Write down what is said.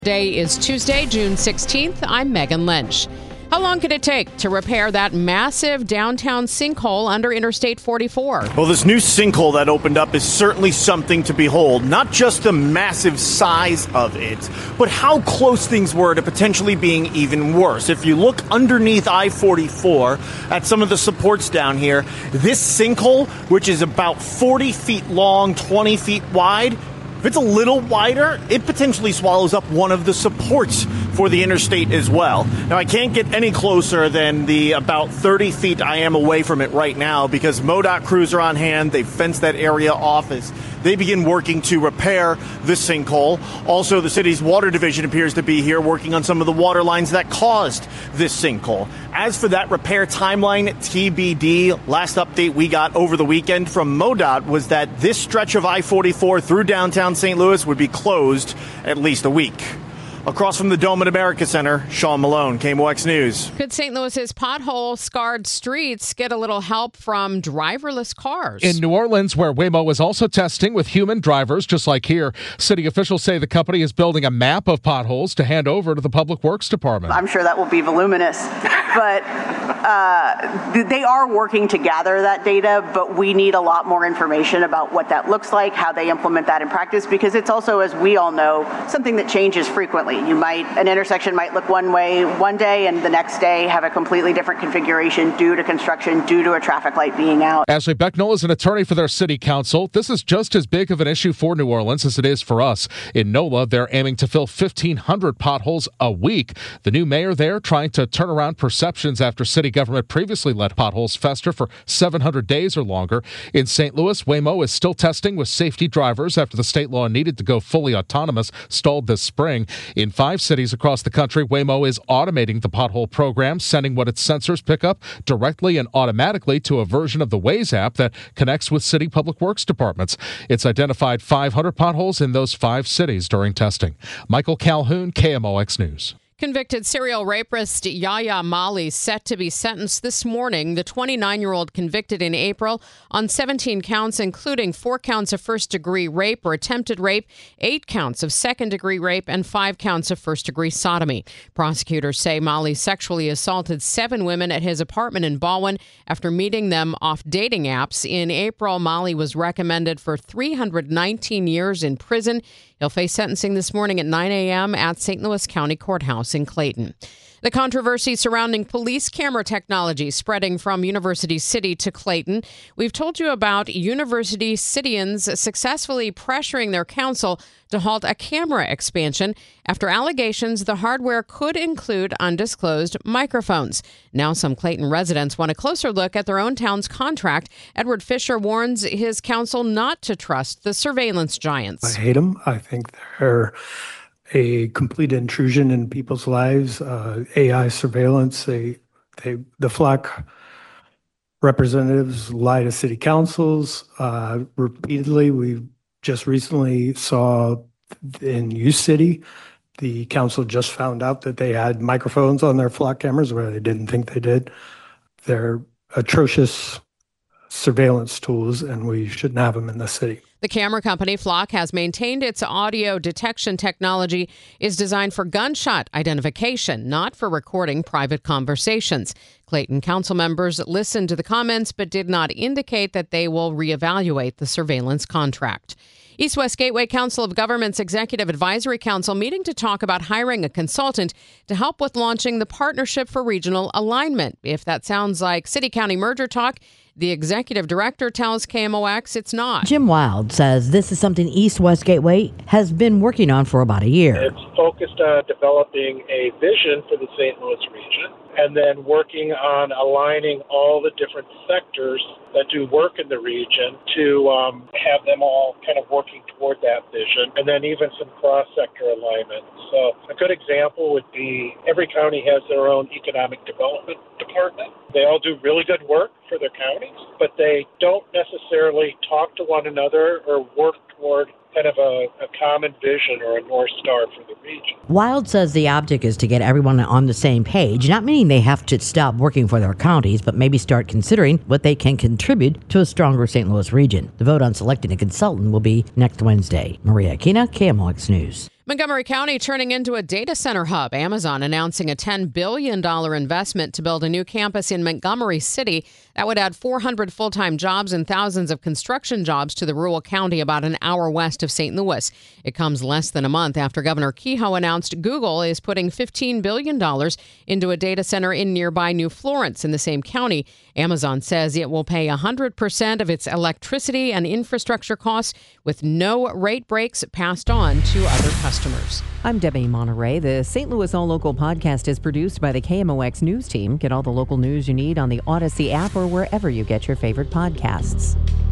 Today is Tuesday, June 16th. I'm Megan Lynch. How long could it take to repair that massive downtown sinkhole under Interstate 44? Well, this new sinkhole that opened up is certainly something to behold. Not just the massive size of it, but how close things were to potentially being even worse. If you look underneath I-44 at some of the supports down here, this sinkhole, which is about 40 feet long, 20 feet wide, if it's a little wider, it potentially swallows up one of the supports for the interstate as well. Now, I can't get any closer than the about 30 feet I am away from it right now because MoDOT crews are on hand. They've fenced that area off as they begin working to repair this sinkhole. Also, the city's water division appears to be here working on some of the water lines that caused this sinkhole. As for that repair timeline, TBD, last update we got over the weekend from MoDOT was that this stretch of I-44 through downtown St. Louis would be closed at least a week. Across from the Dome at America Center, Sean Malone, KMOX News. Could St. Louis's pothole-scarred streets get a little help from driverless cars? In New Orleans, where Waymo is also testing with human drivers, just like here, city officials say the company is building a map of potholes to hand over to the Public Works Department. I'm sure that will be voluminous, but they are working to gather that data, but we need a lot more information about what that looks like, how they implement that in practice, because it's also, as we all know, something that changes frequently. An intersection might look one way one day and the next day have a completely different configuration due to construction, due to a traffic light being out. Ashley Becknell is an attorney for their city council. This is just as big of an issue for New Orleans as it is for us. In NOLA, they're aiming to fill 1,500 potholes a week. The new mayor there trying to turn around perceptions after city government previously let potholes fester for 700 days or longer. In St. Louis, Waymo is still testing with safety drivers after the state law needed to go fully autonomous stalled this spring. In 5 cities across the country, Waymo is automating the pothole program, sending what its sensors pick up directly and automatically to a version of the Waze app that connects with city public works departments. It's identified 500 potholes in those 5 cities during testing. Michael Calhoun, KMOX News. Convicted serial rapist Yahya Mali set to be sentenced this morning. The 29-year-old convicted in April on 17 counts, including 4 counts of first-degree rape or attempted rape, 8 counts of second-degree rape, and 5 counts of first-degree sodomy. Prosecutors say Mali sexually assaulted 7 women at his apartment in Baldwin after meeting them off dating apps. In April, Mali was recommended for 319 years in prison. He'll face sentencing this morning at 9 a.m. at St. Louis County Courthouse in Clayton. The controversy surrounding police camera technology spreading from University City to Clayton. We've told you about University Cityans successfully pressuring their council to halt a camera expansion after allegations the hardware could include undisclosed microphones. Now some Clayton residents want a closer look at their own town's contract. Edward Fisher warns his council not to trust the surveillance giants. I hate them. I think they're a complete intrusion in people's lives. AI surveillance. The FLAC representatives lie to city councils repeatedly. We just recently saw in U City, the council just found out that they had microphones on their FLAC cameras where they didn't think they did. They're atrocious surveillance tools, and we shouldn't have them in the city. The camera company Flock has maintained its audio detection technology is designed for gunshot identification, not for recording private conversations. Clayton council members listened to the comments but did not indicate that they will reevaluate the surveillance contract. East West Gateway Council of Governments Executive Advisory Council meeting to talk about hiring a consultant to help with launching the Partnership for Regional Alignment. If that sounds like city-county merger talk, the executive director tells KMOX it's not. Jim Wild says this is something East West Gateway has been working on for about a year. It's focused on developing a vision for the St. Louis region and then working on aligning all the different sectors that do work in the region to have them all kind of working toward that vision, and then even some cross-sector alignment. So a good example would be every county has their own economic development department. They all do really good work for their counties, but they don't necessarily talk to one another or work toward kind of a common vision or a North Star for the region. Wild says the object is to get everyone on the same page, not meaning they have to stop working for their counties, but maybe start considering what they can contribute to a stronger St. Louis region. The vote on selecting a consultant will be next Wednesday. Maria Aquina, KMOX News. Montgomery County turning into a data center hub. Amazon announcing a $10 billion investment to build a new campus in Montgomery City that would add 400 full-time jobs and thousands of construction jobs to the rural county about an hour west of St. Louis. It comes less than a month after Governor Kehoe announced Google is putting $15 billion into a data center in nearby New Florence in the same county. Amazon says it will pay 100% of its electricity and infrastructure costs with no rate breaks passed on to other customers. I'm Debbie Monterey. The St. Louis All Local podcast is produced by the KMOX News team. Get all the local news you need on the Odyssey app or wherever you get your favorite podcasts.